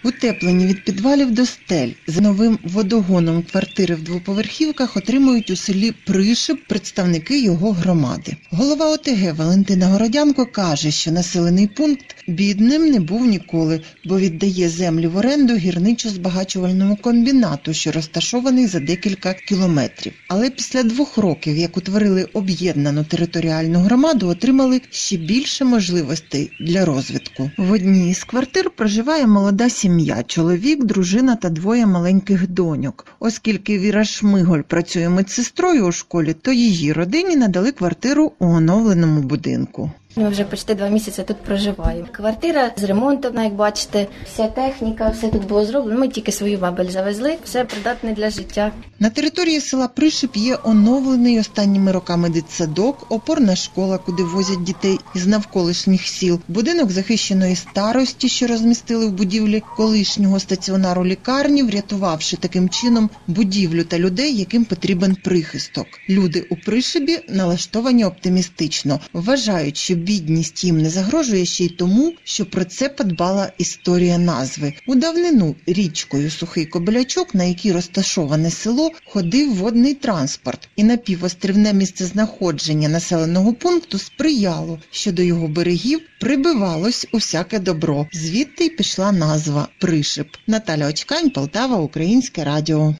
Утеплені від підвалів до стель. За новим водогоном квартири в двоповерхівках отримують у селі Пришип представники його громади. Голова ОТГ Валентина Городянко каже, що населений пункт бідним не був ніколи, бо віддає землі в оренду гірничо-збагачувальному комбінату, що розташований за декілька кілометрів. Але після 2 років, як утворили об'єднану територіальну громаду, отримали ще більше можливостей для розвитку. В одній з квартир проживає молода сім'я. Чоловік, дружина та 2 маленьких доньок. Оскільки Віра Шмиголь працює медсестрою у школі, то її родині надали квартиру у оновленому будинку. Ми вже почти 2 місяці тут проживаємо. Квартира з ремонтом, як бачите, вся техніка, все тут було зроблено. Ми тільки свою мебель завезли, все придатне для життя. На території села Пришип є оновлений останніми роками дитсадок, опорна школа, куди возять дітей із навколишніх сіл, будинок захищеної старості, що розмістили в будівлі колишнього стаціонару лікарні, врятувавши таким чином будівлю та людей, яким потрібен прихисток. Люди у Пришибі налаштовані оптимістично, вважають, що бідність їм не загрожує ще й тому, що про це подбала історія назви. У давнину річкою Сухий Кобилячок, на якій розташоване село, ходив водний транспорт, і напівострівне місцезнаходження населеного пункту сприяло, що до його берегів прибивалось усяке добро. Звідти й пішла назва Пришип. Наталя Очкань, Полтава, Українське радіо.